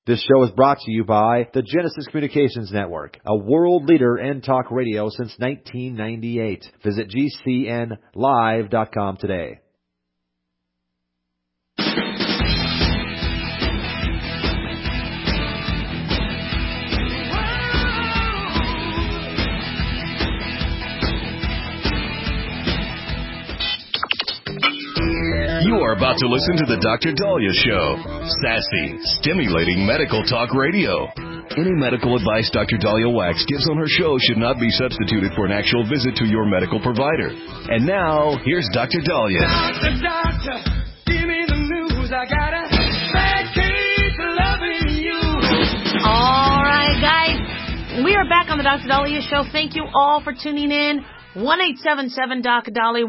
This show is brought to you by the Genesis Communications Network, a world leader in talk radio since 1998. Visit GCNlive.com today. You are about to listen to The Dr. Daliah Show. Sassy, stimulating medical talk radio. Any medical advice Dr. Daliah Wax gives on her show should not be substituted for an actual visit to your medical provider. And now, here's Dr. Daliah. Doctor, give me the news. I got a bad case of loving you. All right, guys. We are back on The Dr. Daliah Show. Thank you all for tuning in. 1-877-DOC-DALI,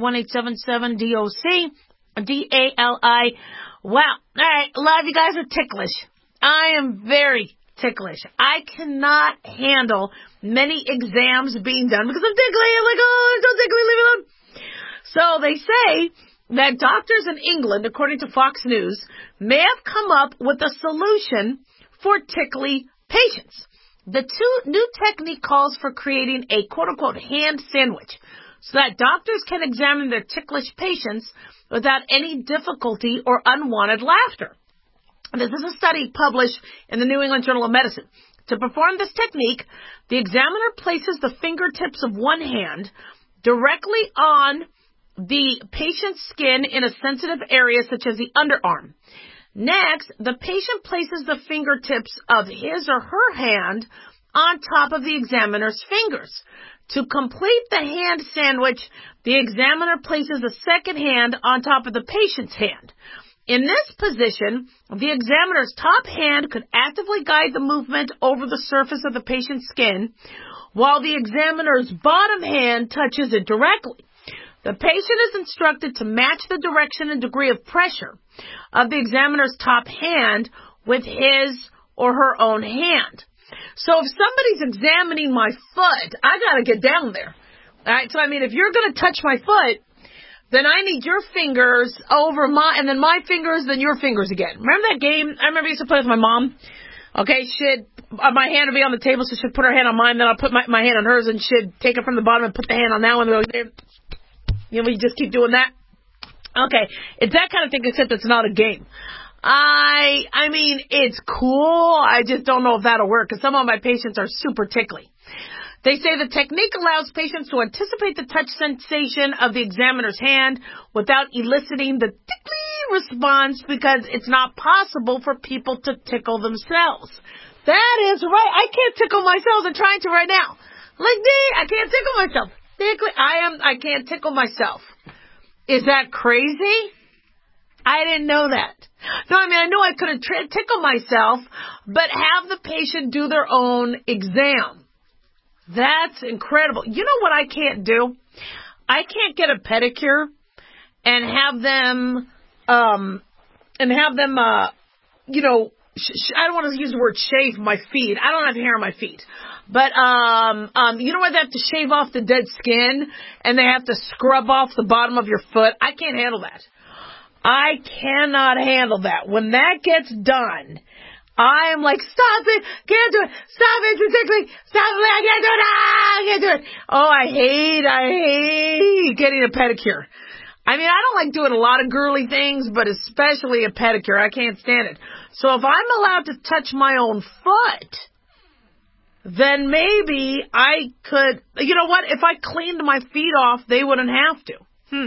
1-877-DOC. D-A-L-I. Wow. All right. A lot of you guys are ticklish. I am very ticklish. I cannot handle many exams being done because I'm tickly. I'm like, oh, I'm so tickly. Leave me alone. So they say that doctors in England, according to Fox News, may have come up with a solution for tickly patients. The new technique calls for creating a quote-unquote hand sandwich so that doctors can examine their ticklish patients without any difficulty or unwanted laughter. This is a study published in the New England Journal of Medicine. To perform this technique, the examiner places the fingertips of one hand directly on the patient's skin in a sensitive area such as the underarm. Next, the patient places the fingertips of his or her hand on top of the examiner's fingers. To complete the hand sandwich, the examiner places the second hand on top of the patient's hand. In this position, the examiner's top hand could actively guide the movement over the surface of the patient's skin, while the examiner's bottom hand touches it directly. The patient is instructed to match the direction and degree of pressure of the examiner's top hand with his or her own hand. So if somebody's examining my foot, I got to get down there. All right, so I mean, if you're going to touch my foot, then I need your fingers over and then my fingers, then your fingers again. Remember that game? I remember I used to play with my mom. Okay, my hand would be on the table, so she'd put her hand on mine, then I'll put my hand on hers, and she'd take it from the bottom and put the hand on that one. You know, we just keep doing that. Okay, it's that kind of thing, except it's not a game. I mean, it's cool. I just don't know if that'll work because some of my patients are super tickly. They say the technique allows patients to anticipate the touch sensation of the examiner's hand without eliciting the tickly response because it's not possible for people to tickle themselves. That is right. I can't tickle myself. I'm trying to right now. I can't tickle myself. I can't tickle myself. Is that crazy? I didn't know that. No, I mean, I know I couldn't tickle myself, but have the patient do their own exam. That's incredible. You know what I can't do? I can't get a pedicure and have them, I don't want to use the word shave my feet. I don't have hair on my feet. But, you know where they have to shave off the dead skin and they have to scrub off the bottom of your foot? I can't handle that. I cannot handle that. When that gets done, I am like, stop it, can't do it, stop it, it's tickling, stop it, I can't do it, Oh, I hate getting a pedicure. I mean, I don't like doing a lot of girly things, but especially a pedicure. I can't stand it. So if I'm allowed to touch my own foot, then maybe I could, you know what, if I cleaned my feet off, they wouldn't have to.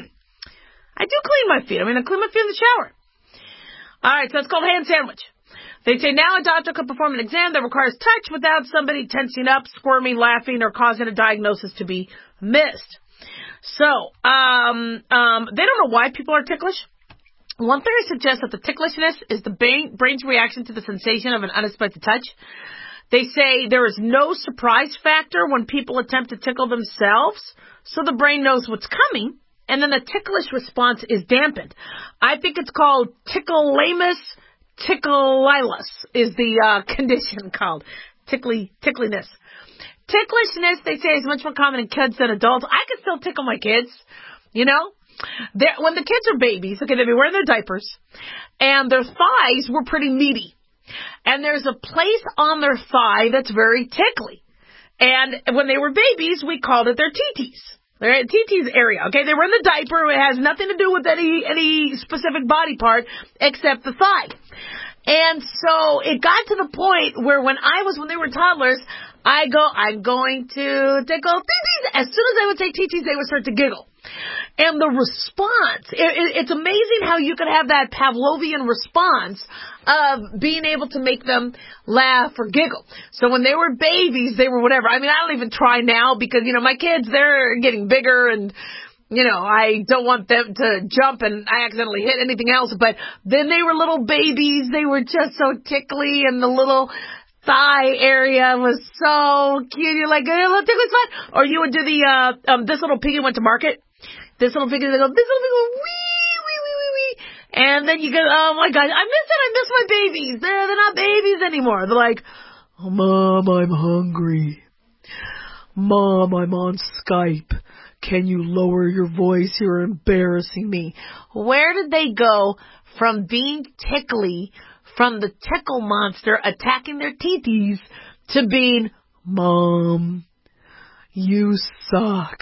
I do clean my feet. I mean, I clean my feet in the shower. All right, so it's called hand sandwich. They say now a doctor could perform an exam that requires touch without somebody tensing up, squirming, laughing, or causing a diagnosis to be missed. So, they don't know why people are ticklish. One theory suggests that the ticklishness is the brain's reaction to the sensation of an unexpected touch. They say there is no surprise factor when people attempt to tickle themselves, so the brain knows what's coming. And then the ticklish response is dampened. I think it's called tickleamus ticklitis is the condition called tickliness. Ticklishness, they say, is much more common in kids than adults. I can still tickle my kids, you know. When the kids are babies, okay, they'd be wearing their diapers, and their thighs were pretty meaty. And there's a place on their thigh that's very tickly. And when they were babies, we called it their TTs. They're at TT's area. Okay, they were in the diaper. It has nothing to do with any specific body part except the thigh. And so it got to the point where when they were toddlers, I'm going to tickle TTs. As soon as I would say TTs, they would start to giggle. And the response, it's amazing how you can have that Pavlovian response of being able to make them laugh or giggle. So when they were babies, they were whatever. I mean, I don't even try now because, my kids, they're getting bigger and, I don't want them to jump and I accidentally hit anything else. But then they were little babies. They were just so tickly, and the little thigh area was so cute. You're like, little tickly's fun. Or you would do the, this little piggy went to market. This little piggy, they go, this little piggy go, wee, wee, wee, wee, wee. And then you go, oh my God, I miss my babies. They're not babies anymore. They're like, oh, Mom, I'm hungry. Mom, I'm on Skype. Can you lower your voice? You're embarrassing me. Where did they go from being tickly, from the tickle monster attacking their TTs, to being, Mom, you suck?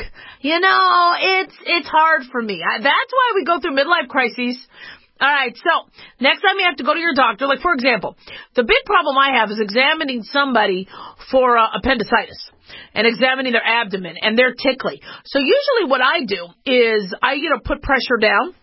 It's hard for me. That's why we go through midlife crises. All right, so next time you have to go to your doctor, like, for example, the big problem I have is examining somebody for appendicitis and examining their abdomen, and they're tickly. So usually what I do is I, put pressure down.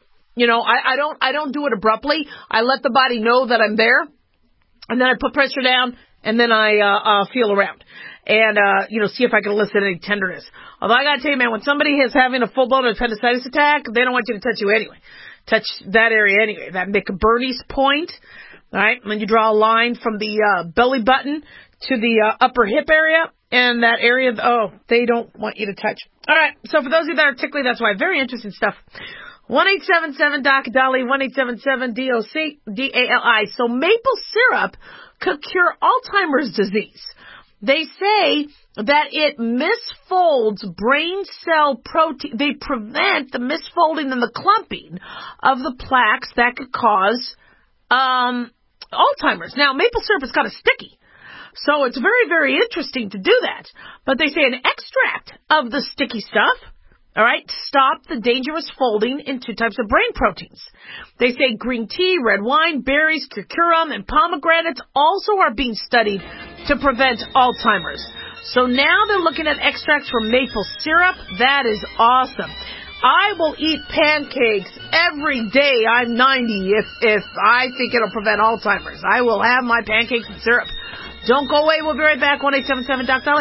I don't do it abruptly. I let the body know that I'm there, and then I put pressure down, and then I feel around and, see if I can elicit any tenderness. Although I gotta tell you, man, when somebody is having a full-blown appendicitis attack, they don't want you to touch you anyway. Touch that area anyway. That McBurney's point, all right? When you draw a line from the belly button to the upper hip area, and that area, they don't want you to touch. All right, so for those of you that are tickly, that's why. Very interesting stuff. 1-877-DOC-DALI, 1-877-DOC-DALI. So maple syrup could cure Alzheimer's disease. They say that it misfolds brain cell protein. They prevent the misfolding and the clumping of the plaques that could cause Alzheimer's. Now, maple syrup is kind of sticky, so it's very, very interesting to do that. But they say an extract of the sticky stuff, all right, stop the dangerous folding in two types of brain proteins. They say green tea, red wine, berries, curcumin, and pomegranates also are being studied to prevent Alzheimer's. So now they're looking at extracts from maple syrup. That is awesome. I will eat pancakes every day. I'm 90 if I think it'll prevent Alzheimer's. I will have my pancakes and syrup. Don't go away. We'll be right back. 1-877-DOC-DOLLY.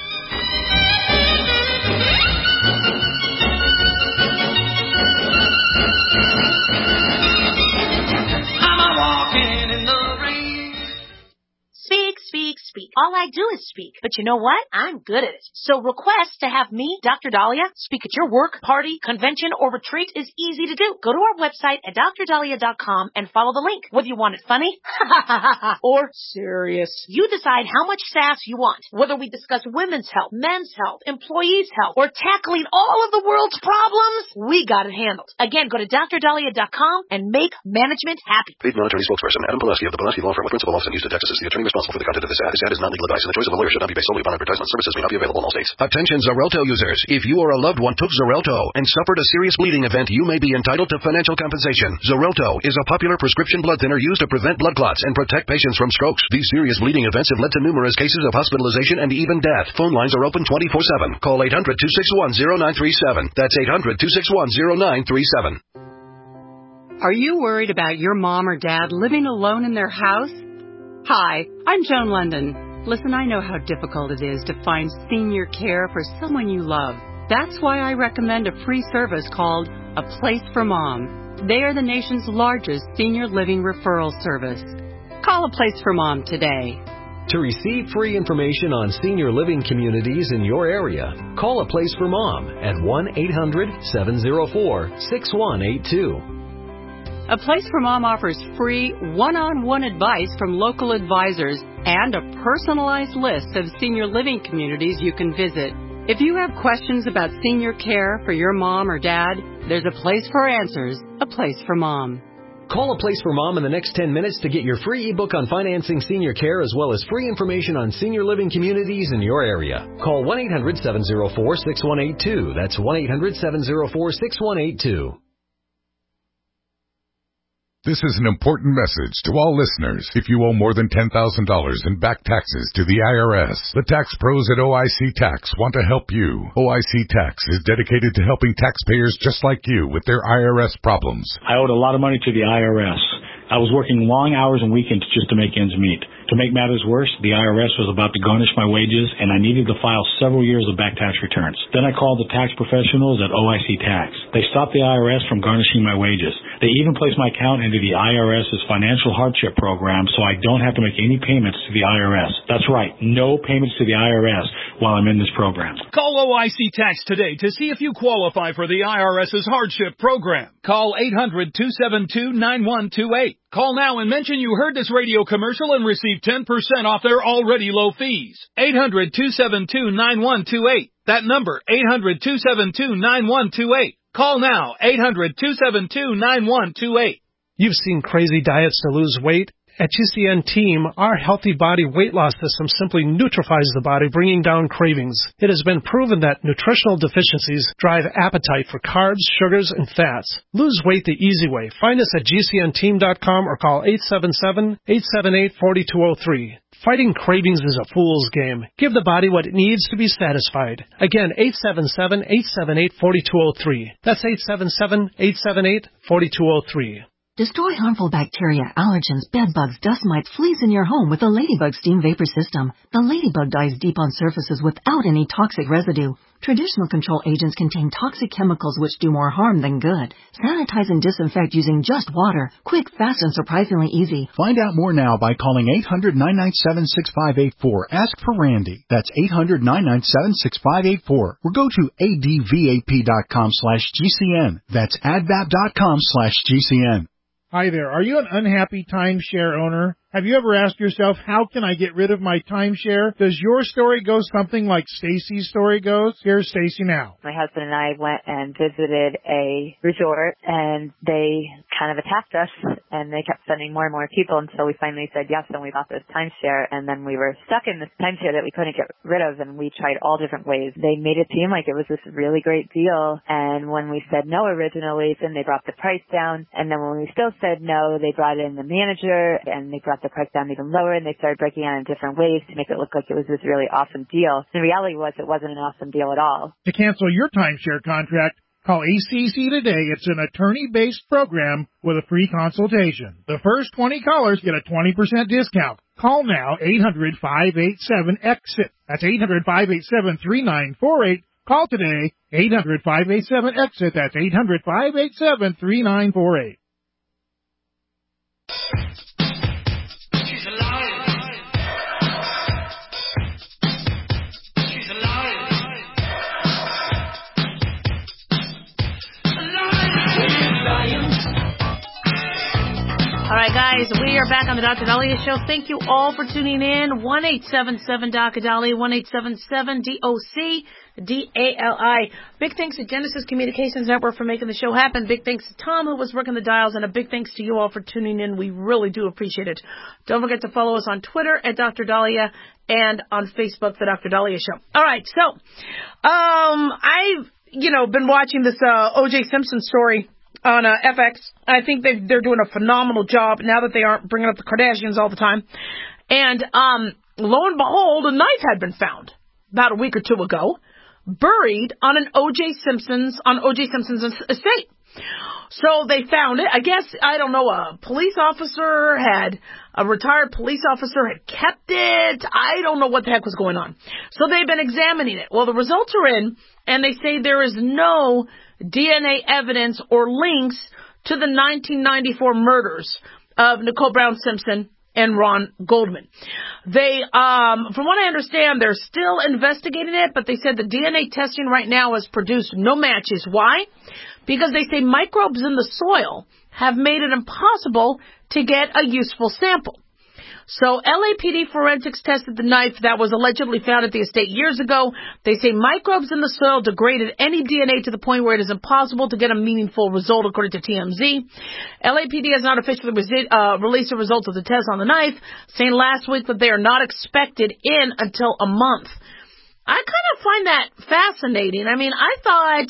Speak. All I do is speak. But you know what? I'm good at it. So request to have me, Dr. Dahlia, speak at your work, party, convention, or retreat is easy to do. Go to our website at drdahlia.com and follow the link. Whether you want it funny or serious, you decide how much sass you want. Whether we discuss women's health, men's health, employees' health, or tackling all of the world's problems, we got it handled. Again, go to drdahlia.com and make management happy. Paid non-attorney spokesperson Adam Pulaski of the Pulaski Law Firm with principal office in Houston, Texas is the attorney responsible for the content of this ad. This ad is not legal advice, and the choice of a lawyer should not be based solely upon advertisement. Services may not be available in all states. Attention Xarelto users. If you or a loved one took Xarelto and suffered a serious bleeding event, you may be entitled to financial compensation. Xarelto is a popular prescription blood thinner used to prevent blood clots and protect patients from strokes. These serious bleeding events have led to numerous cases of hospitalization and even death. Phone lines are open 24/7. Call 800-261-0937. That's 800-261-0937. Are you worried about your mom or dad living alone in their house? Hi, I'm Joan London. Listen, I know how difficult it is to find senior care for someone you love. That's why I recommend a free service called A Place for Mom. They are the nation's largest senior living referral service. Call A Place for Mom today. To receive free information on senior living communities in your area, call A Place for Mom at 1-800-704-6182. A Place for Mom offers free one-on-one advice from local advisors and a personalized list of senior living communities you can visit. If you have questions about senior care for your mom or dad, there's a place for answers, A Place for Mom. Call A Place for Mom in the next 10 minutes to get your free ebook on financing senior care as well as free information on senior living communities in your area. Call 1-800-704-6182. That's 1-800-704-6182. This is an important message to all listeners. If you owe more than $10,000 in back taxes to the IRS, the tax pros at OIC Tax want to help you. OIC Tax is dedicated to helping taxpayers just like you with their IRS problems. I owed a lot of money to the IRS. I was working long hours and weekends just to make ends meet. To make matters worse, the IRS was about to garnish my wages, and I needed to file several years of back tax returns. Then I called the tax professionals at OIC Tax. They stopped the IRS from garnishing my wages. They even placed my account into the IRS's financial hardship program so I don't have to make any payments to the IRS. That's right, no payments to the IRS while I'm in this program. Call OIC Tax today to see if you qualify for the IRS's hardship program. Call 800-272-9128. Call now and mention you heard this radio commercial and receive 10% off their already low fees. 800-272-9128. That number, 800-272-9128. Call now, 800-272-9128. You've seen crazy diets to lose weight. At GCN Team, our Healthy Body Weight Loss System simply neutralizes the body, bringing down cravings. It has been proven that nutritional deficiencies drive appetite for carbs, sugars, and fats. Lose weight the easy way. Find us at GCNteam.com or call 877-878-4203. Fighting cravings is a fool's game. Give the body what it needs to be satisfied. Again, 877-878-4203. That's 877-878-4203. Destroy harmful bacteria, allergens, bedbugs, dust mites, fleas in your home with the Ladybug Steam Vapor System. The Ladybug dives deep on surfaces without any toxic residue. Traditional control agents contain toxic chemicals which do more harm than good. Sanitize and disinfect using just water. Quick, fast, and surprisingly easy. Find out more now by calling 800-997-6584. Ask for Randy. That's 800-997-6584. Or go to advap.com/GCN. That's advap.com/GCN. Hi there. Are you an unhappy timeshare owner? Have you ever asked yourself, how can I get rid of my timeshare? Does your story go something like Stacy's story goes? Here's Stacy now. My husband and I went and visited a resort, and they kind of attacked us, and they kept sending more and more people until we finally said yes, and we bought this timeshare, and then we were stuck in this timeshare that we couldn't get rid of, and we tried all different ways. They made it seem like it was this really great deal, and when we said no originally, then they brought the price down, and then when we still said no, they brought in the manager, and they brought the price down even lower, and they started breaking it in different ways to make it look like it was this really awesome deal. The reality was it wasn't an awesome deal at all. To cancel your timeshare contract, call ACC today. It's an attorney-based program with a free consultation. The first 20 callers get a 20% discount. Call now, 800-587-EXIT. That's 800-587-3948. Call today, 800-587-EXIT. That's 800-587-3948. All right, guys, we are back on the Dr. Dahlia Show. Thank you all for tuning in. 1-877-DOC-DALI, 1-877-DOC-DALI. Big thanks to Genesis Communications Network for making the show happen. Big thanks to Tom, who was working the dials, and a big thanks to you all for tuning in. We really do appreciate it. Don't forget to follow us on Twitter at Dr. Dahlia and on Facebook, The Dr. Dahlia Show. All right, so I've, been watching this O.J. Simpson story on FX. I think they're doing a phenomenal job now that they aren't bringing up the Kardashians all the time. And lo and behold, a knife had been found about a week or two ago, buried on O.J. Simpson's estate. So they found it. I guess, I don't know, a retired police officer had kept it. I don't know what the heck was going on. So they've been examining it. Well, the results are in, and they say there is no DNA evidence or links to the 1994 murders of Nicole Brown Simpson and Ron Goldman. They, from what I understand, they're still investigating it, but they said the DNA testing right now has produced no matches. Why? Because they say microbes in the soil have made it impossible to get a useful sample. So LAPD forensics tested the knife that was allegedly found at the estate years ago. They say microbes in the soil degraded any DNA to the point where it is impossible to get a meaningful result, according to TMZ. LAPD has not officially released the results of the test on the knife, saying last week that they are not expected in until a month. I kind of find that fascinating. I mean, I thought,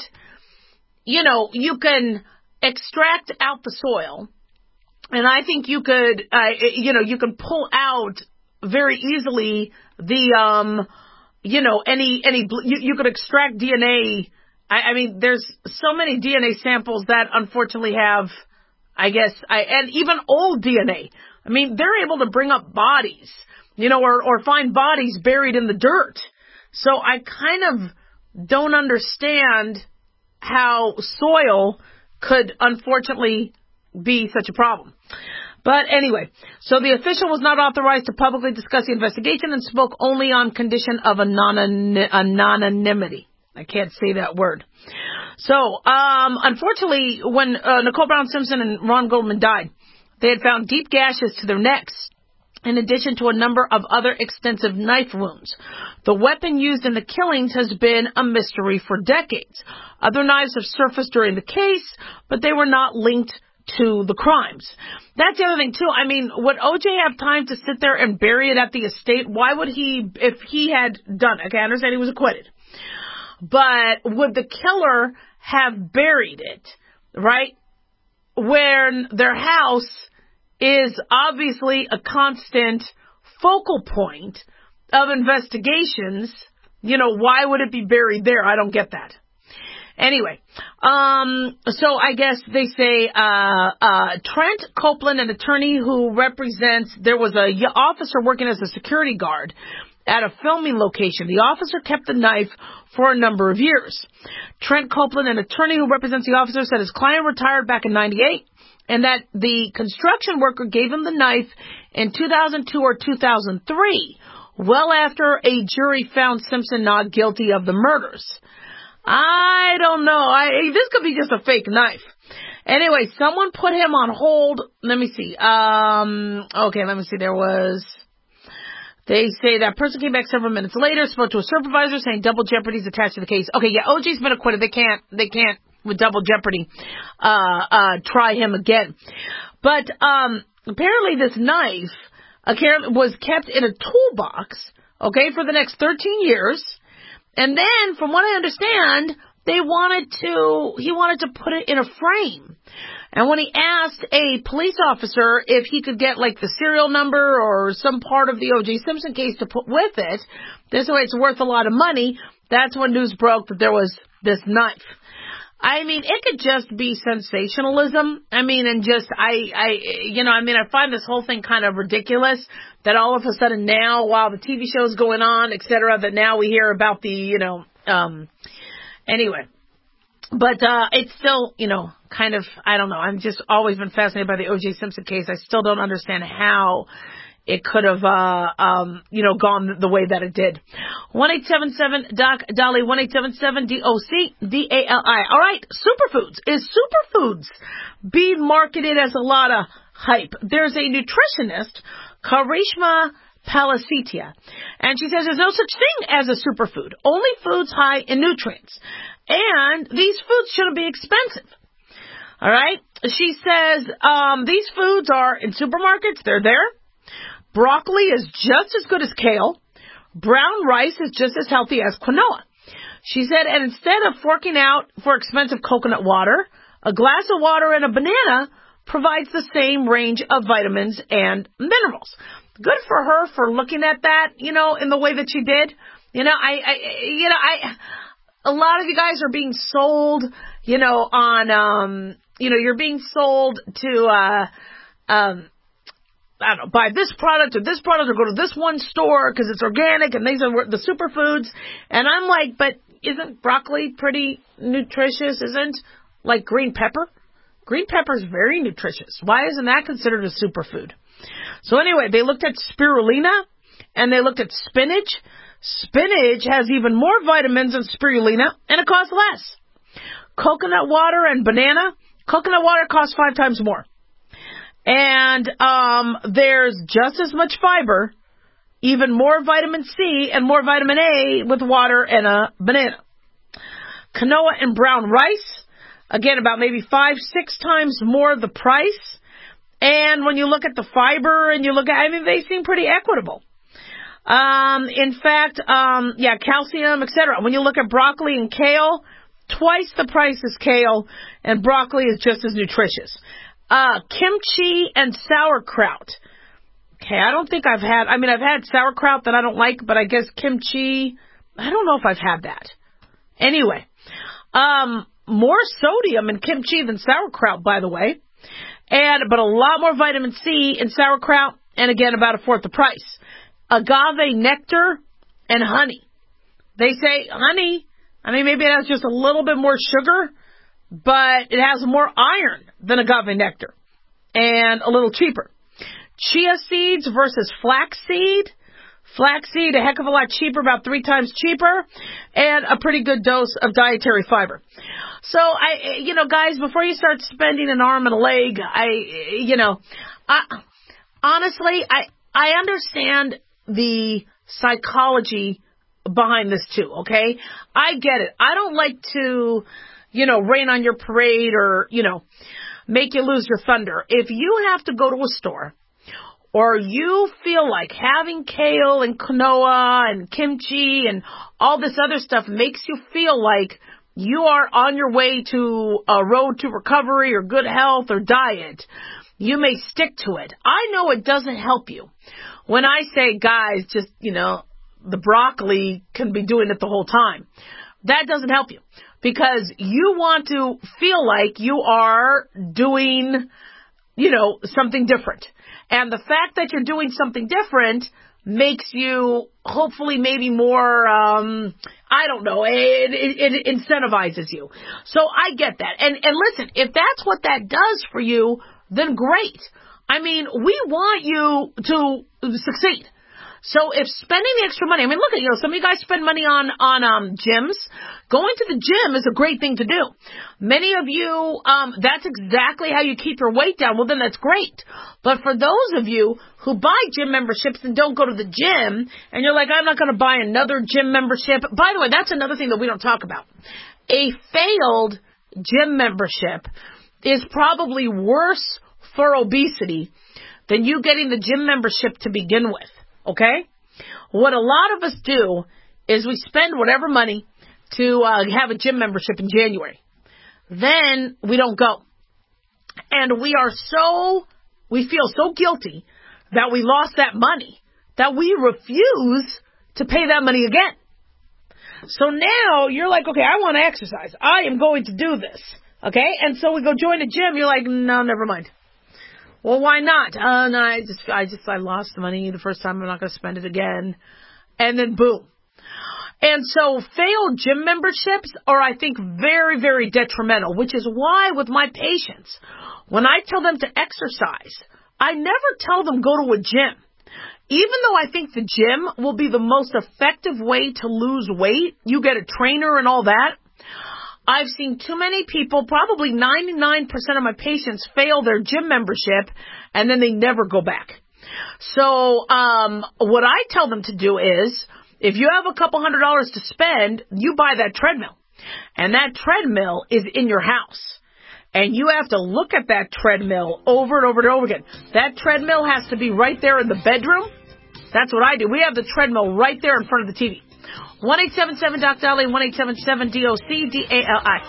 you can extract out the soil, and I think you could, you can pull out very easily the, you could extract DNA. I mean, there's so many DNA samples that unfortunately have, and even old DNA. I mean, they're able to bring up bodies, or find bodies buried in the dirt. So I kind of don't understand how soil could unfortunately be such a problem. But anyway, so the official was not authorized to publicly discuss the investigation and spoke only on condition of anonymity. I can't say that word. So, unfortunately, when Nicole Brown Simpson and Ron Goldman died, they had found deep gashes to their necks, in addition to a number of other extensive knife wounds. The weapon used in the killings has been a mystery for decades. Other knives have surfaced during the case, but they were not linked to the crimes. That's the other thing, too. I mean, would O.J. have time to sit there and bury it at the estate? Why would he, if he had done it? Okay, I understand he was acquitted. But would the killer have buried it, right, when their house is obviously a constant focal point of investigations? Why would it be buried there? I don't get that. Anyway, so I guess they say, Trent Copeland, an attorney who represents, there was a officer working as a security guard at a filming location. The officer kept the knife for a number of years. Trent Copeland, an attorney who represents the officer, said his client retired back in 98 and that the construction worker gave him the knife in 2002 or 2003, well after a jury found Simpson not guilty of the murders. I don't know. This could be just a fake knife. Anyway, someone put him on hold. Let me see. Okay, let me see. They say that person came back several minutes later, spoke to a supervisor saying double jeopardy is attached to the case. Okay, yeah, OJ's been acquitted. They can't with double jeopardy, try him again. But, apparently this knife was kept in a toolbox, okay, for the next 13 years. And then, from what I understand, he wanted to put it in a frame. And when he asked a police officer if he could get, like, the serial number or some part of the O.J. Simpson case to put with it, this way it's worth a lot of money, that's when news broke that there was this knife. I mean, it could just be sensationalism. I mean, and just, I find this whole thing kind of ridiculous that all of a sudden now, while the TV show's going on, et cetera, that now we hear about the, anyway. But, it's still, kind of, I don't know. I'm just always been fascinated by the O.J. Simpson case. I still don't understand how it could have, gone the way that it did. 1-877-DOC-DOLLY, 1-877-DOC-DALI. All right, superfoods. Is superfoods being marketed as a lot of hype? There's a nutritionist, Karishma Palasitia, and she says there's no such thing as a superfood, only foods high in nutrients. And these foods shouldn't be expensive. All right? She says these foods are in supermarkets. They're there. Broccoli is just as good as kale. Brown rice is just as healthy as quinoa. She said, and instead of forking out for expensive coconut water, a glass of water and a banana provides the same range of vitamins and minerals. Good for her for looking at that, in the way that she did. A lot of you guys are being sold, on, you're being sold to, I don't know, buy this product or go to this one store because it's organic and these are the superfoods. And I'm like, but isn't broccoli pretty nutritious? Isn't like green pepper? Green pepper is very nutritious. Why isn't that considered a superfood? So anyway, they looked at spirulina and they looked at spinach. Spinach has even more vitamins than spirulina and it costs less. Coconut water and banana. Coconut water costs 5 times more. And there's just as much fiber, even more vitamin C and more vitamin A with water and a banana. Quinoa and brown rice, again, about maybe 5-6 times more the price. And when you look at the fiber and you look at, I mean, they seem pretty equitable. In fact, calcium, etc. When you look at broccoli and kale, twice the price as kale, and broccoli is just as nutritious. Kimchi and sauerkraut. Okay, I don't think I've had sauerkraut that I don't like, but I guess kimchi, I don't know if I've had that. Anyway, more sodium in kimchi than sauerkraut, by the way. But a lot more vitamin C in sauerkraut, and again, about a fourth the price. Agave nectar and honey. They say honey, I mean, maybe it has just a little bit more sugar, but it has more iron than agave nectar and a little cheaper. Chia seeds versus flaxseed. Flaxseed, a heck of a lot cheaper, about 3 times cheaper, and a pretty good dose of dietary fiber. So, guys, before you start spending an arm and a leg, honestly, I understand the psychology behind this too, okay? I get it. I don't like to, rain on your parade or, make you lose your thunder. If you have to go to a store or you feel like having kale and quinoa and kimchi and all this other stuff makes you feel like you are on your way to a road to recovery or good health or diet, you may stick to it. I know it doesn't help you. When I say, guys, just, the broccoli can be doing it the whole time, that doesn't help you because you want to feel like you are doing, something different. And the fact that you're doing something different makes you hopefully maybe more, it incentivizes you. So I get that. And listen, if that's what that does for you, then great. I mean, we want you to succeed. So if spending the extra money, I mean, look at, some of you guys spend money on gyms. Going to the gym is a great thing to do. Many of you, that's exactly how you keep your weight down. Well, then that's great. But for those of you who buy gym memberships and don't go to the gym, and you're like, I'm not going to buy another gym membership. By the way, that's another thing that we don't talk about. A failed gym membership is probably worse for obesity than you getting the gym membership to begin with. Okay? What a lot of us do is we spend whatever money to have a gym membership in January. Then we don't go. And we feel so guilty that we lost that money that we refuse to pay that money again. So now you're like, okay, I want to exercise. I am going to do this. Okay? And so we go join a gym. You're like, no, never mind. Well, why not? No, I lost money the first time. I'm not going to spend it again. And then boom. And so failed gym memberships are, I think, very, very detrimental, which is why with my patients, when I tell them to exercise, I never tell them go to a gym. Even though I think the gym will be the most effective way to lose weight, you get a trainer and all that. I've seen too many people, probably 99% of my patients fail their gym membership and then they never go back. So, what I tell them to do is, if you have a couple $100 to spend, you buy that treadmill. And that treadmill is in your house. And you have to look at that treadmill over and over and over again. That treadmill has to be right there in the bedroom. That's what I do. We have the treadmill right there in front of the TV. 1-877-DOC-DALI, 1-877-DOC-DALI.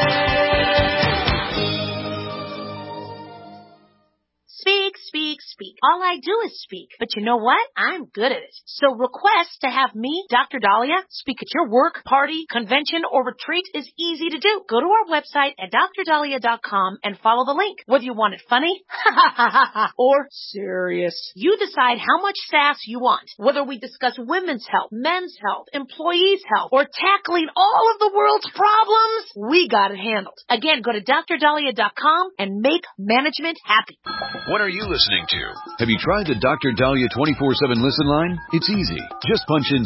Speak, speak, speak. All I do is speak. But you know what? I'm good at it. So request to have me, Dr. Dahlia, speak at your work, party, convention, or retreat is easy to do. Go to our website at drdahlia.com and follow the link. Whether you want it funny or serious, you decide how much sass you want. Whether we discuss women's health, men's health, employees' health, or tackling all of the world's problems, we got it handled. Again, go to drdahlia.com and make management happy. What are you listening to? Have you tried the Dr. Dahlia 24/7 listen line? It's easy. Just punch in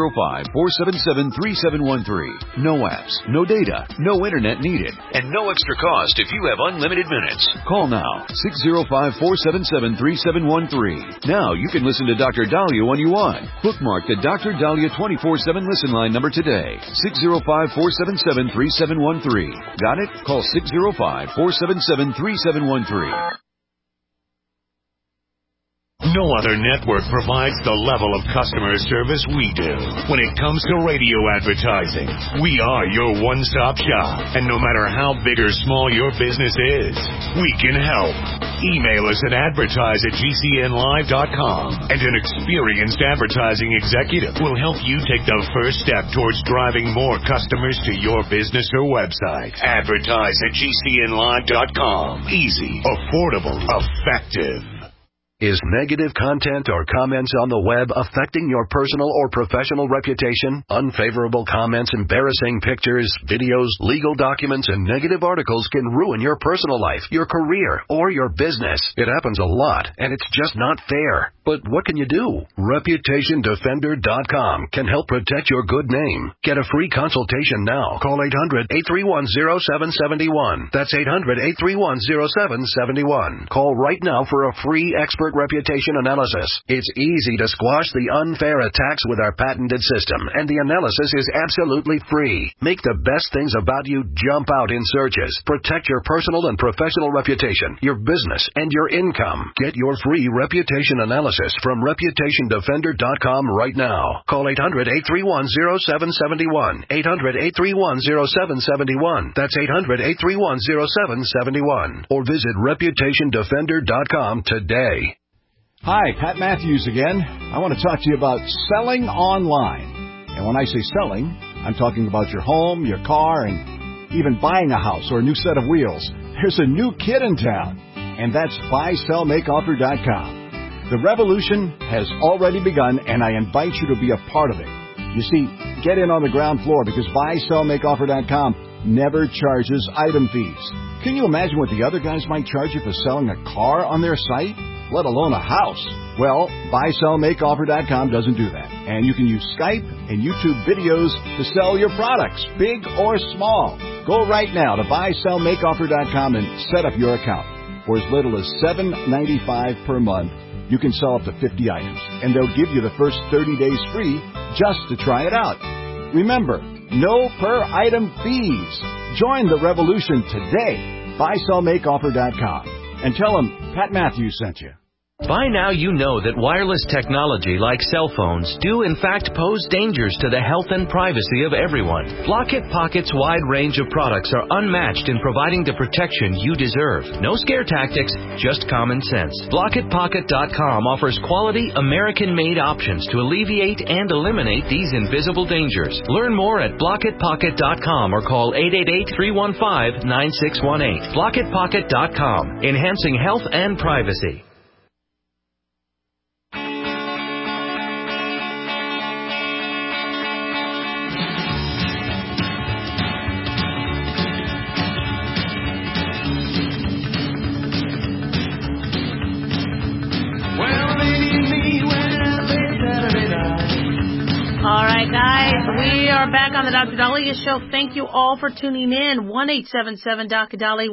605-477-3713. No apps, no data, no internet needed, and no extra cost if you have unlimited minutes. Call now, 605-477-3713. Now you can listen to Dr. Dahlia when you want. Bookmark the Dr. Dahlia 24/7 listen line number today, 605-477-3713. Got it? Call 605-477-3713. No other network provides the level of customer service we do. When it comes to radio advertising, we are your one-stop shop. And no matter how big or small your business is, we can help. Email us at advertise@gcnlive.com, and an experienced advertising executive will help you take the first step towards driving more customers to your business or website. Advertise@gcnlive.com. Easy, affordable, effective. Is negative content or comments on the web affecting your personal or professional reputation? Unfavorable comments, embarrassing pictures, videos, legal documents, and negative articles can ruin your personal life, your career, or your business. It happens a lot, and it's just not fair. But what can you do? ReputationDefender.com can help protect your good name. Get a free consultation now. Call 800-831-0771. That's 800-831-0771. Call right now for a free expert reputation analysis. It's easy to squash the unfair attacks with our patented system, and the analysis is absolutely free. Make the best things about you jump out in searches. Protect your personal and professional reputation, your business, and your income. Get your free reputation analysis from ReputationDefender.com right now. Call 800-831-0771. 800-831-0771. That's 800-831-0771. Or visit ReputationDefender.com today. Hi, Pat Matthews again. I want to talk to you about selling online. And when I say selling, I'm talking about your home, your car, and even buying a house or a new set of wheels. There's a new kid in town, and that's BuySellMakeOffer.com. The revolution has already begun, and I invite you to be a part of it. You see, get in on the ground floor because BuySellMakeOffer.com never charges item fees. Can you imagine what the other guys might charge you for selling a car on their site, let alone a house? Well, BuySellMakeOffer.com doesn't do that. And you can use Skype and YouTube videos to sell your products, big or small. Go right now to BuySellMakeOffer.com and set up your account. For as little as $7.95 per month, you can sell up to 50 items. And they'll give you the first 30 days free just to try it out. Remember, no per item fees. Join the revolution today. BuySellMakeOffer.com. And tell them Pat Matthews sent you. By now you know that wireless technology like cell phones do in fact pose dangers to the health and privacy of everyone. Blockit Pocket's wide range of products are unmatched in providing the protection you deserve. No scare tactics, just common sense. BlockitPocket.com offers quality American-made options to alleviate and eliminate these invisible dangers. Learn more at BlockitPocket.com or call 888-315-9618. BlockitPocket.com, enhancing health and privacy. All right, guys, we are back on the Dr. Dahlia Show. Thank you all for tuning in. 1-877-Dr. Dahlia,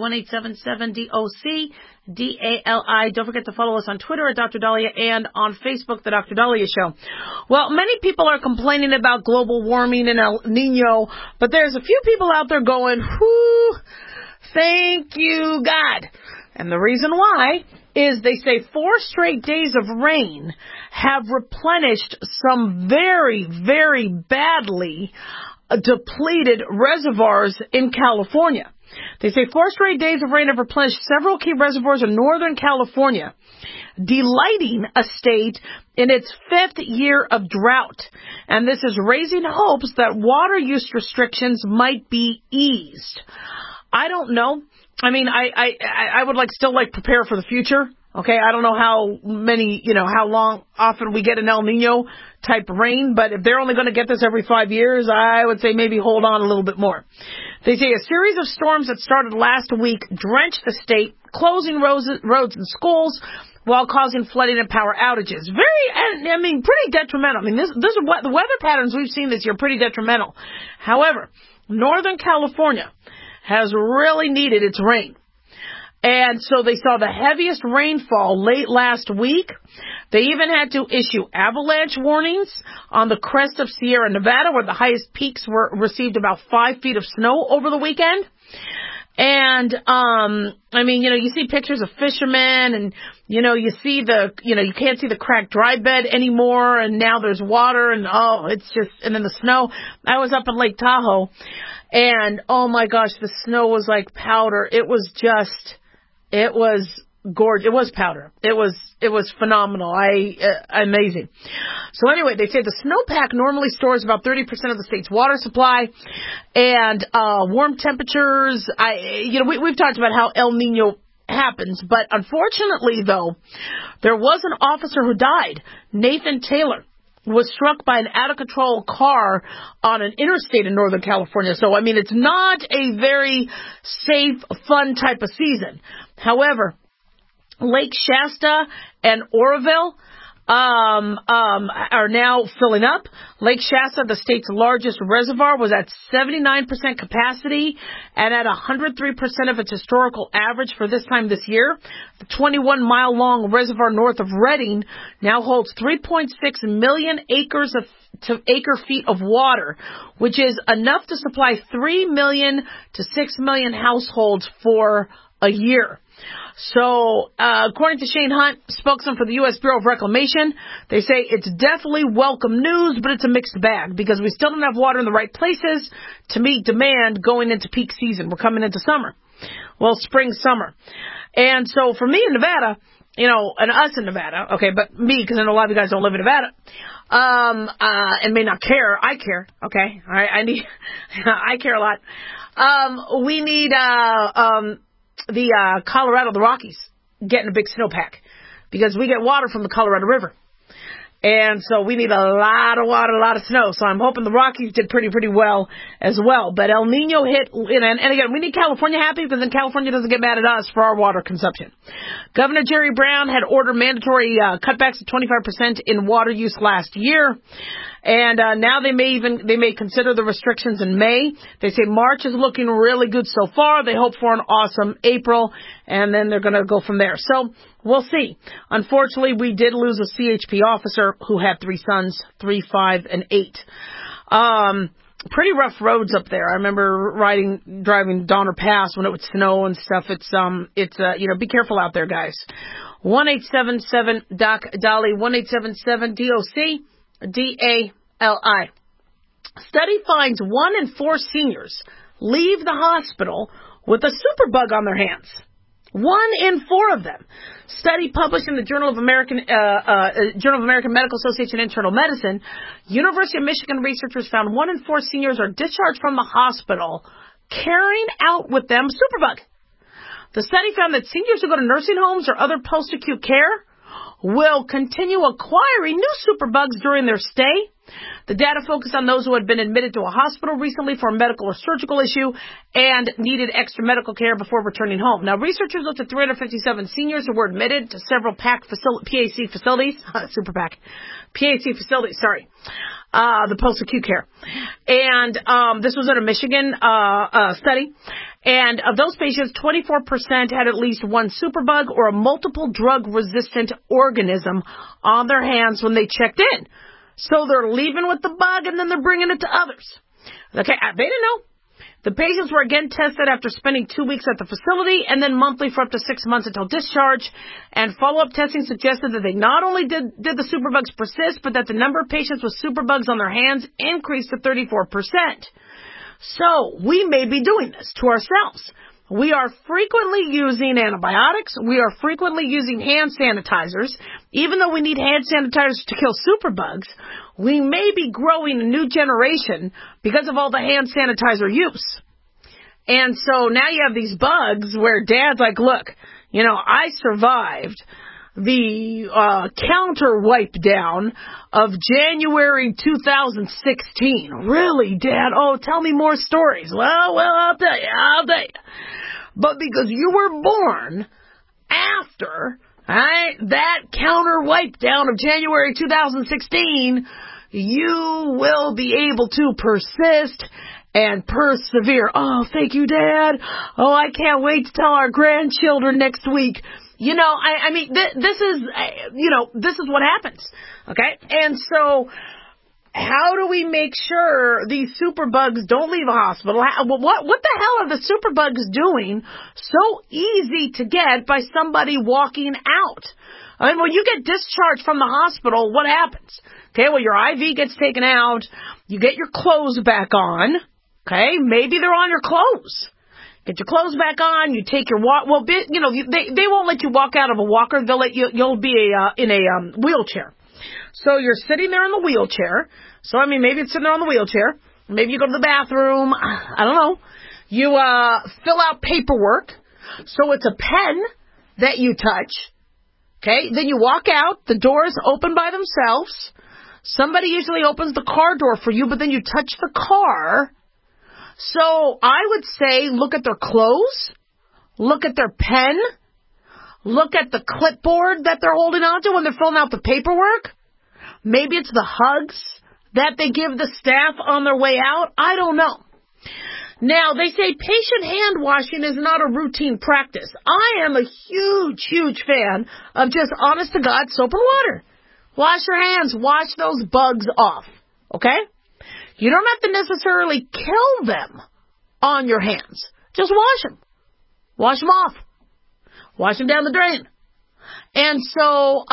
1-877-DOC-DALI. Don't forget to follow us on Twitter at Dr. Dahlia and on Facebook, the Dr. Dahlia Show. Well, many people are complaining about global warming and El Nino, but there's a few people out there going, whoo, thank you, God. And the reason why is they say 4 straight days of rain have replenished some very, very badly depleted reservoirs in California. They say 4 straight days of rain have replenished several key reservoirs in Northern California, delighting a state in its 5th year of drought. And this is raising hopes that water use restrictions might be eased. I don't know. I mean, I would still prepare for the future. Okay, I don't know how many, how often we get an El Nino type rain, but if they're only going to get this every 5 years, I would say maybe hold on a little bit more. They say a series of storms that started last week drenched the state, closing roads and schools while causing flooding and power outages. Pretty detrimental. I mean, the weather patterns we've seen this year pretty detrimental. However, Northern California has really needed its rain. And so they saw the heaviest rainfall late last week. They even had to issue avalanche warnings on the crest of Sierra Nevada, where the highest peaks received about 5 feet of snow over the weekend. And, you see pictures of fishermen and, you see you can't see the cracked dry bed anymore. And now there's water and, and then the snow. I was up in Lake Tahoe and, oh my gosh, the snow was like powder. It was gorgeous. It was powder. It was phenomenal. Amazing. So anyway, they say the snowpack normally stores about 30% of the state's water supply, and warm temperatures. We've talked about how El Nino happens, but unfortunately, though, there was an officer who died. Nathan Taylor was struck by an out-of-control car on an interstate in Northern California. So, it's not a very safe, fun type of season. However, Lake Shasta and Oroville are now filling up. Lake Shasta, the state's largest reservoir, was at 79% capacity and at 103% of its historical average for this time this year. The 21-mile-long reservoir north of Redding now holds 3.6 million acre-feet of water, which is enough to supply 3 million to 6 million households for a year. So, according to Shane Hunt, spokesman for the U.S. Bureau of Reclamation, they say it's definitely welcome news, but it's a mixed bag because we still don't have water in the right places to meet demand going into peak season. We're coming into summer. Well, spring, summer. And so for me in Nevada, and us in Nevada, okay, but me, because I know a lot of you guys don't live in Nevada, and may not care. I care, okay? All right, I care a lot. We need, Colorado, the Rockies, getting a big snowpack because we get water from the Colorado River. And so we need a lot of water, a lot of snow. So I'm hoping the Rockies did pretty well as well. But El Nino hit, and again, we need California happy because then California doesn't get mad at us for our water consumption. Governor Jerry Brown had ordered mandatory cutbacks of 25% in water use last year. And now they may consider the restrictions in May. They say March is looking really good so far. They hope for an awesome April, and then they're going to go from there. So we'll see. Unfortunately, we did lose a CHP officer who had 3 sons, 3, 5, and 8. Pretty rough roads up there. I remember driving Donner Pass when it would snow and stuff. It's be careful out there, guys. 1-877-DOC-DOLLY, 1-877-DOC. DALI. Study finds 1 in 4 seniors leave the hospital with a superbug on their hands. 1 in 4 of them. Study published in the Journal of American Medical Association Internal Medicine. University of Michigan researchers found 1 in 4 seniors are discharged from the hospital carrying out with them superbug. The study found that seniors who go to nursing homes or other post-acute care will continue acquiring new superbugs during their stay. The data focused on those who had been admitted to a hospital recently for a medical or surgical issue and needed extra medical care before returning home. Now, researchers looked at 357 seniors who were admitted to several PAC facilities, super PAC, PAC facilities, the post-acute care. And this was in a Michigan study. And of those patients, 24% had at least 1 superbug or a multiple drug-resistant organism on their hands when they checked in. So they're leaving with the bug and then they're bringing it to others. Okay, they didn't know. The patients were again tested after spending 2 weeks at the facility and then monthly for up to 6 months until discharge. And follow-up testing suggested that they not only did the superbugs persist, but that the number of patients with superbugs on their hands increased to 34%. So we may be doing this to ourselves. We are frequently using antibiotics. We are frequently using hand sanitizers. Even though we need hand sanitizers to kill superbugs, we may be growing a new generation because of all the hand sanitizer use. And so now you have these bugs where Dad's like, look, you know, I survived the counter wipe down of January 2016. Really, Dad? Oh, tell me more stories. Well, I'll tell you. But because you were born after that counter wipe down of January 2016, you will be able to persist and persevere. Oh, thank you, Dad. Oh, I can't wait to tell our grandchildren next week. You know, I mean, this is what happens. Okay? And so, how do we make sure these superbugs don't leave a hospital? What the hell are the superbugs doing so easy to get by somebody walking out? I mean, when you get discharged from the hospital, what happens? Okay, well, your IV gets taken out. You get your clothes back on. Okay, maybe they're on your clothes. Get your clothes back on. You take your walk. Well, you know, they won't let you walk out of a walker. They'll let you'll be in a wheelchair. So you're sitting there in the wheelchair. So, I mean, maybe it's sitting there on the wheelchair. Maybe you go to the bathroom. I don't know. You fill out paperwork. So it's a pen that you touch. Okay? Then you walk out. The doors open by themselves. Somebody usually opens the car door for you, but then you touch the car. So I would say look at their clothes. Look at their pen. Look at the clipboard that they're holding on to when they're filling out the paperwork. Maybe it's the hugs that they give the staff on their way out. I don't know. Now, they say patient hand washing is not a routine practice. I am a huge, huge fan of just honest-to-God soap and water. Wash your hands. Wash those bugs off. Okay? You don't have to necessarily kill them on your hands. Just wash them. Wash them off. Wash them down the drain. And so,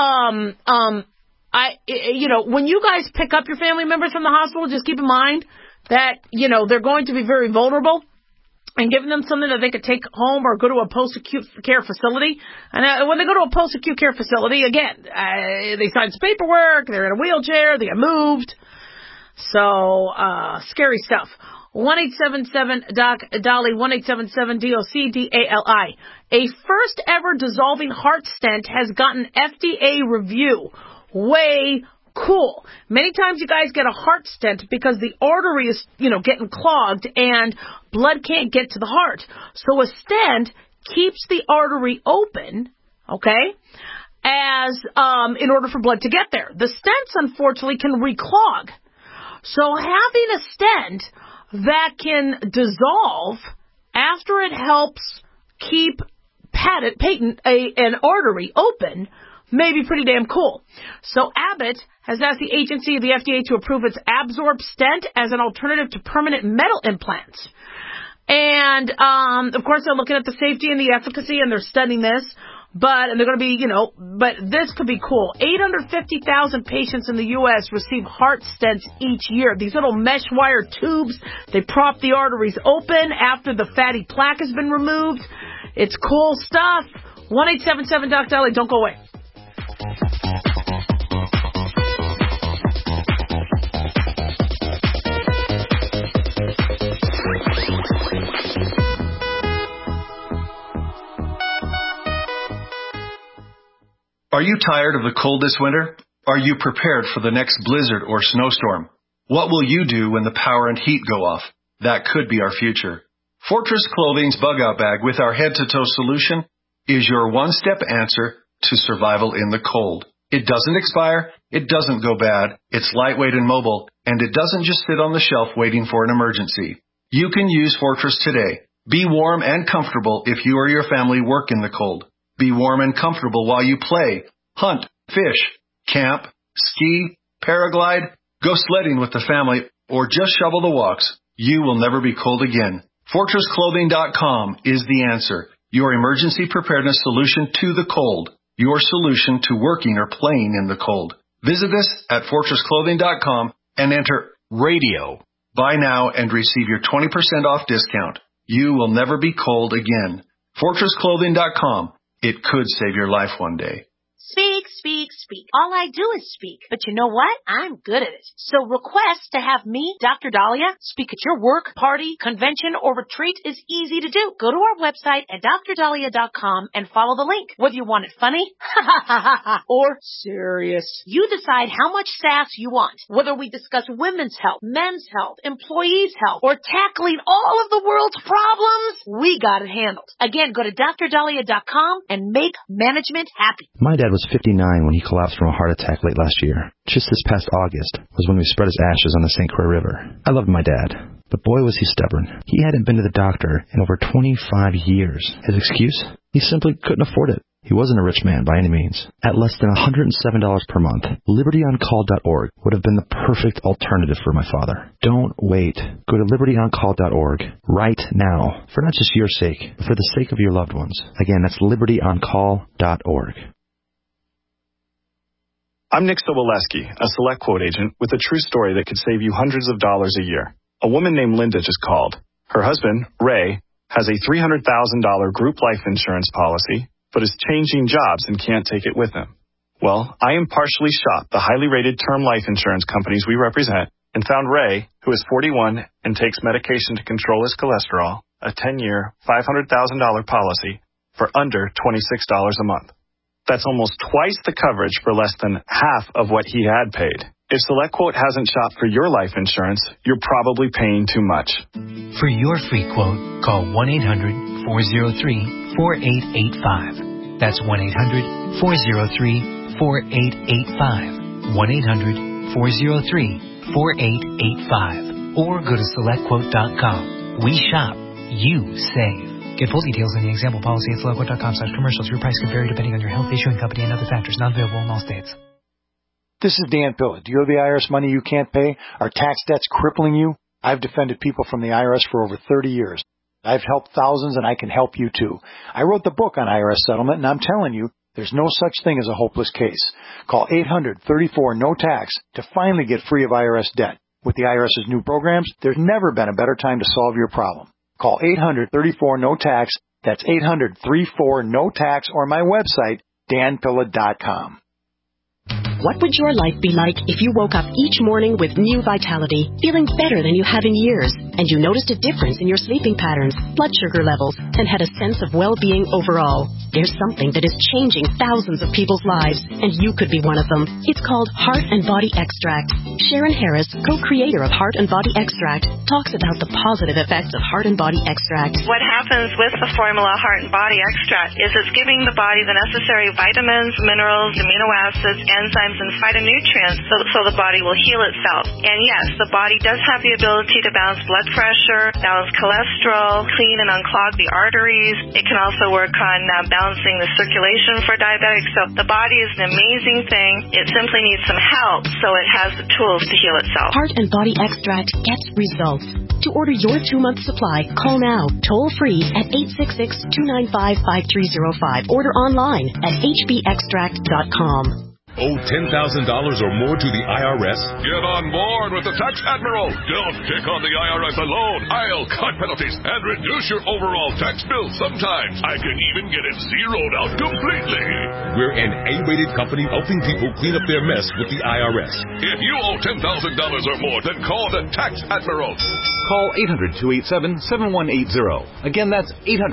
when you guys pick up your family members from the hospital, just keep in mind that, they're going to be very vulnerable, and giving them something that they could take home or go to a post-acute care facility. And when they go to a post-acute care facility, again, they sign some paperwork, they're in a wheelchair, they get moved. So, scary stuff. 1-877-DOC-DOLLY, 1-877-DOC-DALI. A first ever dissolving heart stent has gotten FDA review. Way cool. Many times you guys get a heart stent because the artery is, getting clogged and blood can't get to the heart. So a stent keeps the artery open, okay, in order for blood to get there. The stents, unfortunately, can reclog. So having a stent that can dissolve after it helps keep an artery open may be pretty damn cool. So Abbott has asked the agency of the FDA to approve its Absorb stent as an alternative to permanent metal implants. And, of course, they're looking at the safety and the efficacy, and they're studying this. But they're going to be, but this could be cool. 850,000 patients in the U.S. receive heart stents each year. These little mesh wire tubes, they prop the arteries open after the fatty plaque has been removed. It's cool stuff. 1-877-DOC-DOLLY. Don't go away. Are you tired of the cold this winter? Are you prepared for the next blizzard or snowstorm? What will you do when the power and heat go off? That could be our future. Fortress Clothing's Bug Out Bag with our head-to-toe solution is your one-step answer to survival in the cold. It doesn't expire, it doesn't go bad, it's lightweight and mobile, and it doesn't just sit on the shelf waiting for an emergency. You can use Fortress today. Be warm and comfortable if you or your family work in the cold. Be warm and comfortable while you play, hunt, fish, camp, ski, paraglide, go sledding with the family, or just shovel the walks. You will never be cold again. FortressClothing.com is the answer. Your emergency preparedness solution to the cold. Your solution to working or playing in the cold. Visit us at FortressClothing.com and enter radio Buy now and receive your 20% off discount. You will never be cold again. FortressClothing.com. It could save your life one day. Speak, speak, speak. All I do is speak. But you know what? I'm good at it. So request to have me, Dr. Dahlia, speak at your work, party, convention, or retreat is easy to do. Go to our website at drdahlia.com and follow the link. Whether you want it funny, or serious. You decide how much sass you want. Whether we discuss women's health, men's health, employees' health, or tackling all of the world's problems, we got it handled. Again, go to drdahlia.com and make management happy. My dad was 59 when he collapsed from a heart attack late last year. Just this past August was when we spread his ashes on the St. Croix River. I loved my dad, but boy was he stubborn. He hadn't been to the doctor in over 25 years. His excuse? He simply couldn't afford it. He wasn't a rich man by any means. At less than $107 per month, LibertyOnCall.org would have been the perfect alternative for my father. Don't wait. Go to LibertyOnCall.org right now, for not just your sake, but for the sake of your loved ones. Again, that's LibertyOnCall.org. I'm Nick Soboleski, a Select Quote agent with a true story that could save you hundreds of dollars a year. A woman named Linda just called. Her husband, Ray, has a $300,000 group life insurance policy, but is changing jobs and can't take it with him. Well, I impartially shopped the highly rated term life insurance companies we represent and found Ray, who is 41 and takes medication to control his cholesterol, a 10-year, $500,000 policy for under $26 a month. That's almost twice the coverage for less than half of what he had paid. If SelectQuote hasn't shopped for your life insurance, you're probably paying too much. For your free quote, call 1-800-403-4885. That's 1-800-403-4885. 1-800-403-4885. Or go to SelectQuote.com. We shop. You save. Get full details in the example policy at SelectQuote.com/commercials. Your price could vary depending on your health, issuing company, and other factors. Not available in all states. This is Dan Pilla. Do you owe the IRS money you can't pay? Are tax debts crippling you? I've defended people from the IRS for over 30 years. I've helped thousands, and I can help you too. I wrote the book on IRS settlement, and I'm telling you, there's no such thing as a hopeless case. Call 800-34-NO-TAX to finally get free of IRS debt. With the IRS's new programs, there's never been a better time to solve your problem. Call 800-34-NO-TAX. That's 800-34-NO-TAX, or my website, danpilla.com. What would your life be like if you woke up each morning with new vitality, feeling better than you have in years, and you noticed a difference in your sleeping patterns, blood sugar levels, and had a sense of well-being overall? There's something that is changing thousands of people's lives, and you could be one of them. It's called Heart and Body Extract. Sharon Harris, co-creator of Heart and Body Extract, talks about the positive effects of Heart and Body Extract. What happens with the formula Heart and Body Extract is it's giving the body the necessary vitamins, minerals, amino acids, enzymes, and phytonutrients so the body will heal itself. And yes, the body does have the ability to balance blood pressure, balance cholesterol, clean and unclog the arteries. It can also work on balancing the circulation for diabetics. So the body is an amazing thing. It simply needs some help so it has the tools to heal itself. Heart and Body Extract gets results. To order your 2-month supply, call now, toll free at 866-295-5305. Order online at hbextract.com. Owe $10,000 or more to the IRS? Get on board with the Tax Admiral. Don't take on the IRS alone. I'll cut penalties and reduce your overall tax bill. Sometimes I can even get it zeroed out completely. We're an A-rated company helping people clean up their mess with the IRS. If you owe $10,000 or more, then call the Tax Admiral. Call 800-287-7180. Again, that's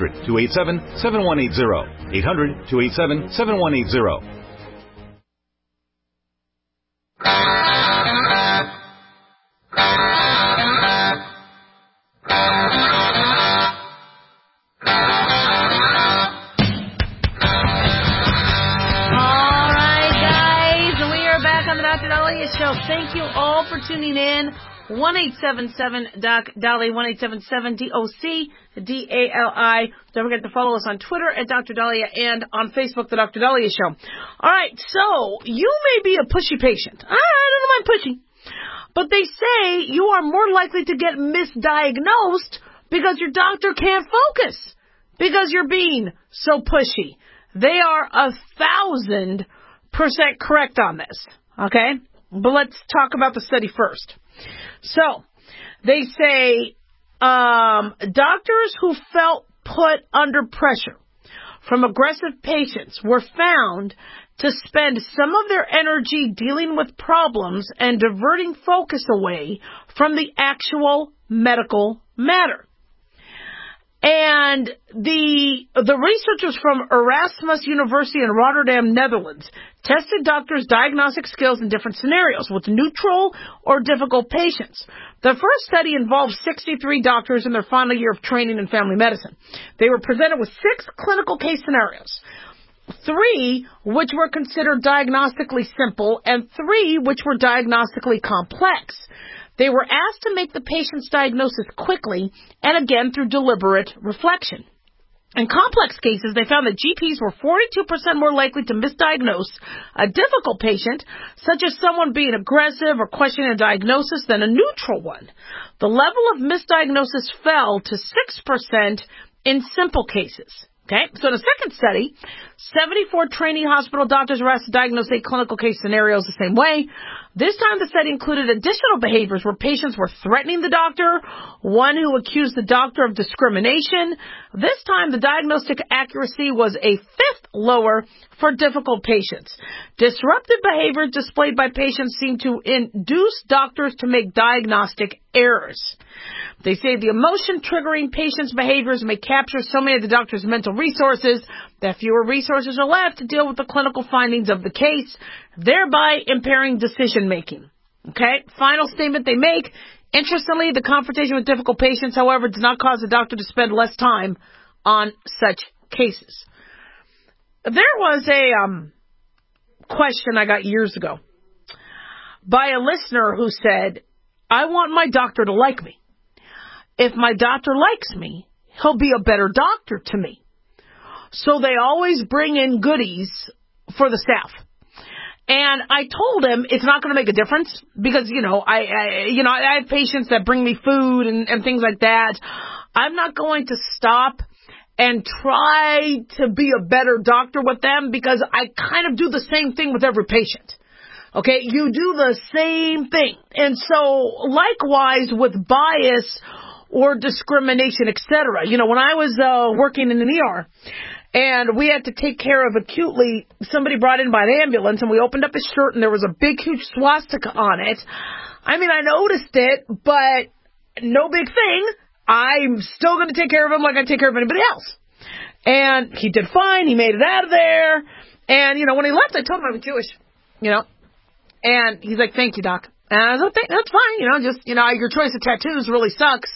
800-287-7180. 800-287-7180. Show. Thank you all for tuning in. 1-877-DOC-DOLLY, 1-877-DOC-DALI. Don't forget to follow us on Twitter at Dr. Dahlia and on Facebook, The Dr. Dahlia Show. All right, so you may be a pushy patient. I don't mind pushing. But they say you are more likely to get misdiagnosed because your doctor can't focus, because you're being so pushy. They are 1,000% correct on this, okay? But let's talk about the study first. So, They say doctors who felt put under pressure from aggressive patients were found to spend some of their energy dealing with problems and diverting focus away from the actual medical matter. And the researchers from Erasmus University in Rotterdam, Netherlands, tested doctors' diagnostic skills in different scenarios with neutral or difficult patients. The first study involved 63 doctors in their final year of training in family medicine. They were presented with 6 clinical case scenarios, 3 which were considered diagnostically simple and 3 which were diagnostically complex. They were asked to make the patient's diagnosis quickly and again through deliberate reflection. In complex cases, they found that GPs were 42% more likely to misdiagnose a difficult patient, such as someone being aggressive or questioning a diagnosis, than a neutral one. The level of misdiagnosis fell to 6% in simple cases. Okay, so in the second study, 74 trainee hospital doctors were asked to diagnose 8 clinical case scenarios the same way. This time the study included additional behaviors where patients were threatening the doctor, one who accused the doctor of discrimination. This time the diagnostic accuracy was a 5th lower for difficult patients. Disruptive behavior displayed by patients seemed to induce doctors to make diagnostic errors. They say the emotion-triggering patients' behaviors may capture so many of the doctor's mental resources that fewer resources are left to deal with the clinical findings of the case, thereby impairing decision-making. Okay? Final statement they make. Interestingly, the confrontation with difficult patients, however, does not cause the doctor to spend less time on such cases. There was a question I got years ago by a listener who said, I want my doctor to like me. If my doctor likes me, he'll be a better doctor to me. So they always bring in goodies for the staff. And I told him it's not going to make a difference because, I have patients that bring me food and things like that. I'm not going to stop and try to be a better doctor with them because I kind of do the same thing with every patient. Okay, you do the same thing. And so likewise with bias or discrimination, etc. When I was working in an ER and we had to take care of acutely, somebody brought in by an ambulance and we opened up his shirt and there was a big, huge swastika on it. I mean, I noticed it, but no big thing. I'm still going to take care of him like I take care of anybody else. And he did fine. He made it out of there. And, when he left, I told him I was Jewish, And he's like, thank you, doc. And I was like, that's fine, your choice of tattoos really sucks.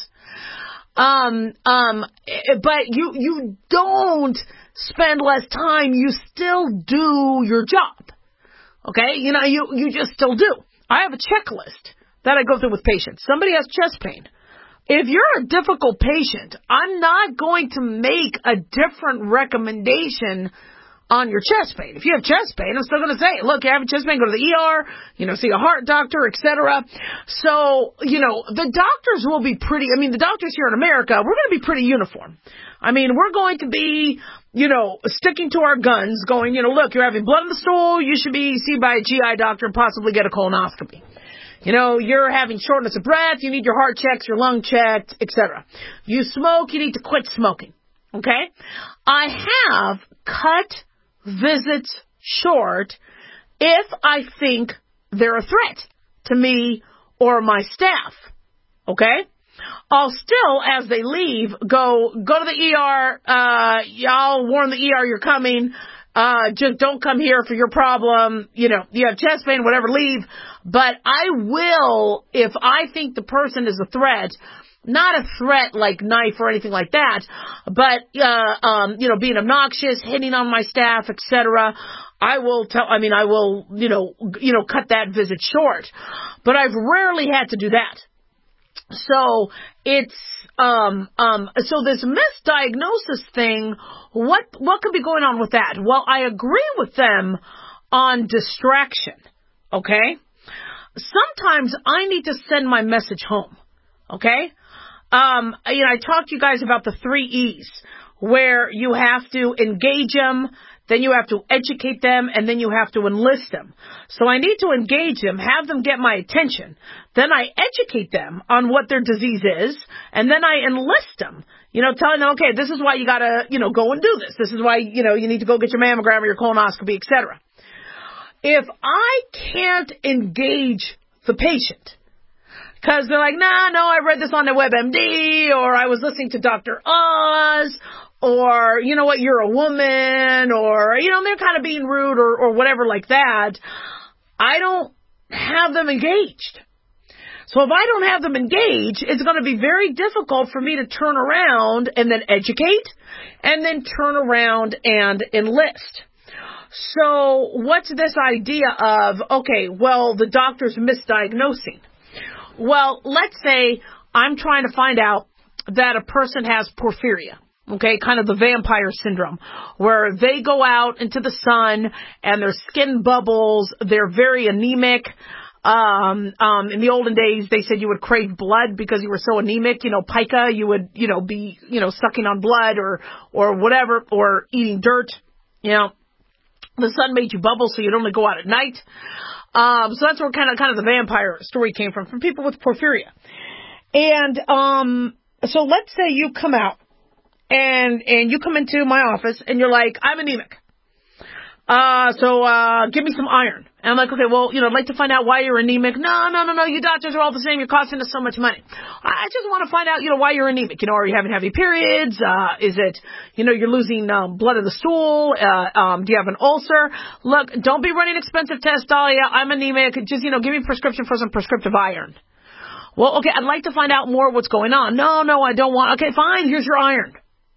But you don't spend less time. You still do your job. Okay? You just still do. I have a checklist that I go through with patients. Somebody has chest pain. If you're a difficult patient, I'm not going to make a different recommendation on your chest pain. If you have chest pain, I'm still going to say, look, you have chest pain, go to the ER, see a heart doctor, etc. So, the doctors will be the doctors here in America, we're going to be pretty uniform. We're going to be, sticking to our guns, going, look, you're having blood in the stool, you should be seen by a GI doctor and possibly get a colonoscopy. You're having shortness of breath, you need your heart checked, your lung checked, etc. You smoke, you need to quit smoking. Okay? I have cut visits short if I think they're a threat to me or my staff. Okay? I'll still, as they leave, go to the ER, I'll warn the ER you're coming, just don't come here for your problem, you have chest pain, whatever, leave. But I will, if I think the person is a threat, not a threat like knife or anything like that, but, being obnoxious, hitting on my staff, etc. I will, cut that visit short. But I've rarely had to do that. So it's, so this misdiagnosis thing, what could be going on with that? Well, I agree with them on distraction. Okay? Sometimes I need to send my message home. Okay? I talked to you guys about the 3 E's, where you have to engage them, then you have to educate them, and then you have to enlist them. So I need to engage them, have them get my attention. Then I educate them on what their disease is, and then I enlist them, telling them, okay, this is why you gotta, go and do this. This is why, you need to go get your mammogram or your colonoscopy, etc. If I can't engage the patient, because they're like, no, I read this on the WebMD, or I was listening to Dr. Oz, or, you know what, you're a woman, or, they're kind of being rude or whatever like that, I don't have them engaged. So if I don't have them engaged, it's going to be very difficult for me to turn around and then educate, and then turn around and enlist. So what's this idea of, okay, well, the doctor's misdiagnosing? Well, let's say I'm trying to find out that a person has porphyria. Okay, kind of the vampire syndrome, where they go out into the sun and their skin bubbles, they're very anemic. In the olden days, they said you would crave blood because you were so anemic, pica, you would, be, sucking on blood or whatever, or eating dirt, the sun made you bubble so you'd only go out at night. So that's where kind of the vampire story came from people with porphyria. And, so let's say you come out and you come into my office and you're like, I'm anemic. So give me some iron. And I'm like, okay, well, I'd like to find out why you're anemic. No, you doctors are all the same. You're costing us so much money. I just want to find out, why you're anemic. Are you having heavy periods? Is it, you're losing blood in the stool? Do you have an ulcer? Look, don't be running expensive tests, Dahlia. I'm anemic. Just, give me a prescription for some prescriptive iron. Well, okay, I'd like to find out more what's going on. No, I don't want. Okay, fine. Here's your iron.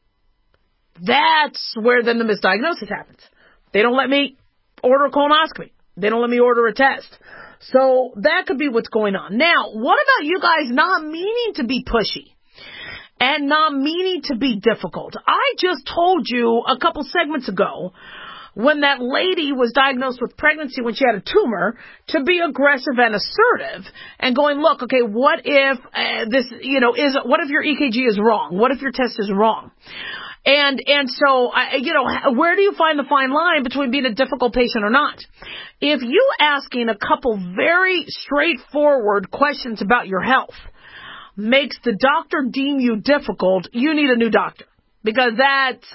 That's where then the misdiagnosis happens. They don't let me order a colonoscopy. They don't let me order a test. So that could be what's going on. Now, what about you guys not meaning to be pushy and not meaning to be difficult? I just told you a couple segments ago when that lady was diagnosed with pregnancy when she had a tumor to be aggressive and assertive and going, look, okay, what if what if your EKG is wrong? What if your test is wrong? And so, where do you find the fine line between being a difficult patient or not? If you asking a couple very straightforward questions about your health makes the doctor deem you difficult, you need a new doctor. Because that's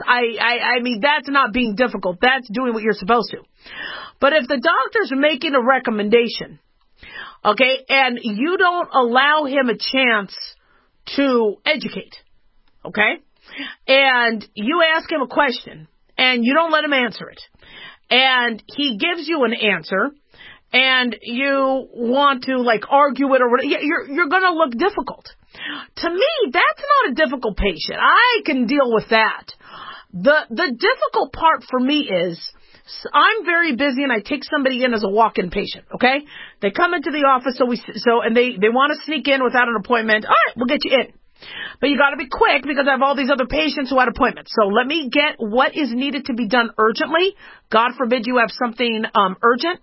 not being difficult. That's doing what you're supposed to. But if the doctor's making a recommendation, okay, and you don't allow him a chance to educate, okay, and you ask him a question, and you don't let him answer it, and he gives you an answer, and you want to, argue it or whatever, you're going to look difficult. To me, that's not a difficult patient. I can deal with that. The difficult part for me is I'm very busy and I take somebody in as a walk-in patient, okay? They come into the office, and they want to sneak in without an appointment. All right, we'll get you in. But you got to be quick because I have all these other patients who had appointments. So let me get what is needed to be done urgently. God forbid you have something urgent.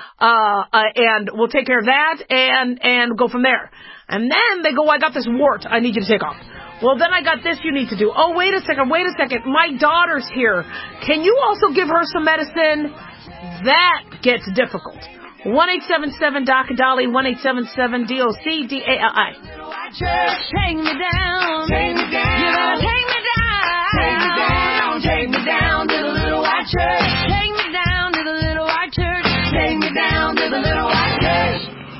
And we'll take care of that and go from there. And then they go, I got this wart I need you to take off. Well, then I got this you need to do. Oh, wait a second. My daughter's here. Can you also give her some medicine? That gets difficult. 1-877-DOC-DOLLY, 1-877-DOC-DALI. Take me down, take me down, you know, take me down, take me down to the little white church. Take me down to the little white church. Take me down to the little white church.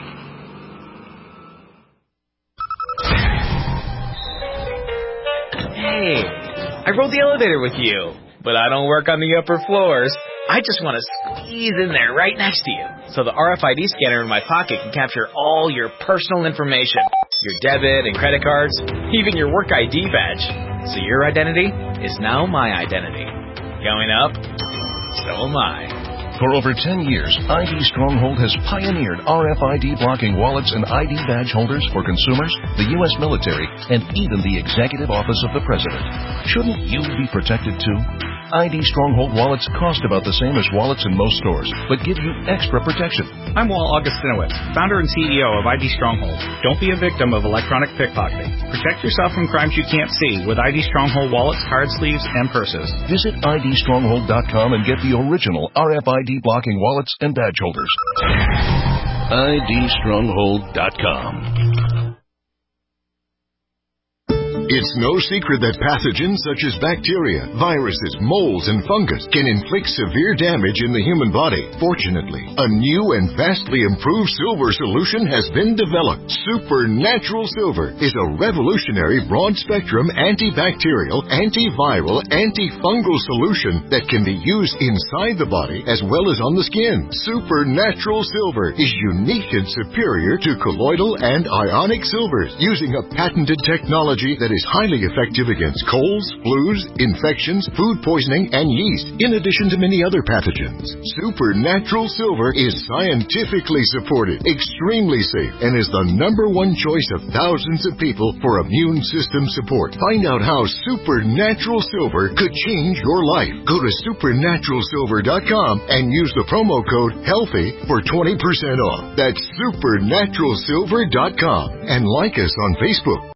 Hey, I rode the elevator with you, but I don't work on the upper floors. I just want to squeeze in there right next to you, so the RFID scanner in my pocket can capture all your personal information, your debit and credit cards, even your work ID badge. So your identity is now my identity. Going up, so am I. For over 10 years, ID Stronghold has pioneered RFID blocking wallets and ID badge holders for consumers, the U.S. military, and even the Executive Office of the President. Shouldn't you be protected too? ID Stronghold wallets cost about the same as wallets in most stores, but give you extra protection. I'm Walt Augustinowicz, founder and CEO of ID Stronghold. Don't be a victim of electronic pickpocketing. Protect yourself from crimes you can't see with ID Stronghold wallets, card sleeves, and purses. Visit IDStronghold.com and get the original RFID blocking wallets and badge holders. IDStronghold.com. It's no secret that pathogens such as bacteria, viruses, molds, and fungus can inflict severe damage in the human body. Fortunately, a new and vastly improved silver solution has been developed. Supernatural Silver is a revolutionary broad-spectrum antibacterial, antiviral, antifungal solution that can be used inside the body as well as on the skin. Supernatural Silver is unique and superior to colloidal and ionic silvers, using a patented technology that is highly effective against colds, flus, infections, food poisoning, and yeast, in addition to many other pathogens. Supernatural Silver is scientifically supported, extremely safe, and is the #1 choice of thousands of people for immune system support. Find out how Supernatural Silver could change your life. Go to supernaturalsilver.com and use the promo code HEALTHY for 20% off. That's supernaturalsilver.com, and like us on Facebook.